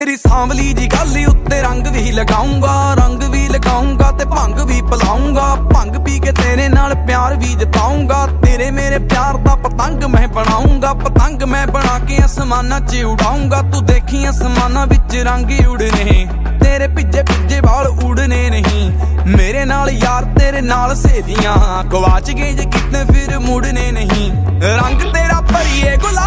तेरी सांवली जी गाली उत्ते रंग भी लगाऊंगा ते भंग भी पिलाऊंगा। भंग पी के तेरे नाल प्यार भी जताऊंगा। तेरे मेरे प्यार दा पतंग मैं बनाऊंगा। पतंग मैं बना के आसमाना च उड़ाऊंगा। तू देखी आसमाना विच रंग उड़ने, तेरे पिज्जे पिज्जे वाल उड़ने नहीं। मेरे नाल यार तेरे नाल सहेलियां, गवाच गए जे कितने फिर मुड़ने नहीं। रंग तेरा भरिए गुलाब